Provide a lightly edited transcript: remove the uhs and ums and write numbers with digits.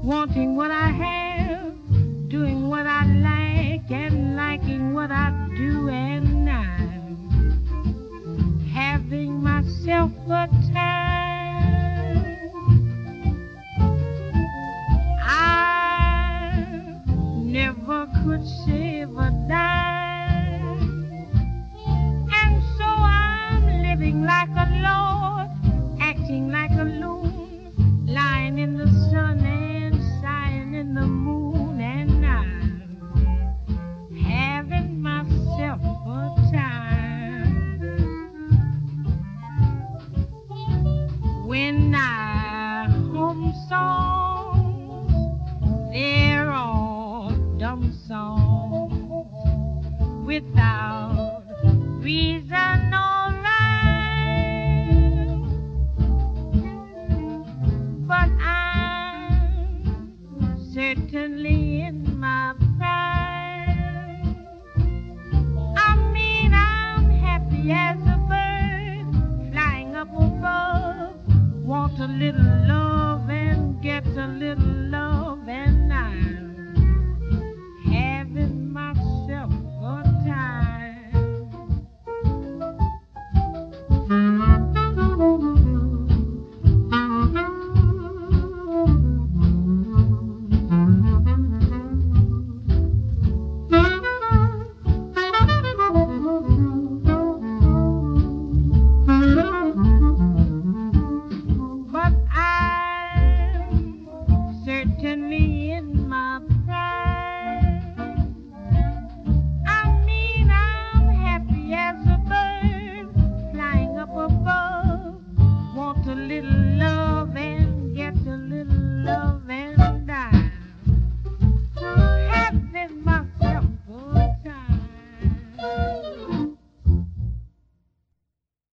wanting what I have, doing what I like, and liking what I do, and I'm having myself a time. I never could save a dime, and so I'm living like a lord, acting like a loon, lying in the sun and sighing in the moon, and I'm having myself a time. When I hum songs, they're all dumb songs without reason or rhyme. But I'm certainly in my prime. I mean, I'm happy as a bird flying up above. Want a little love.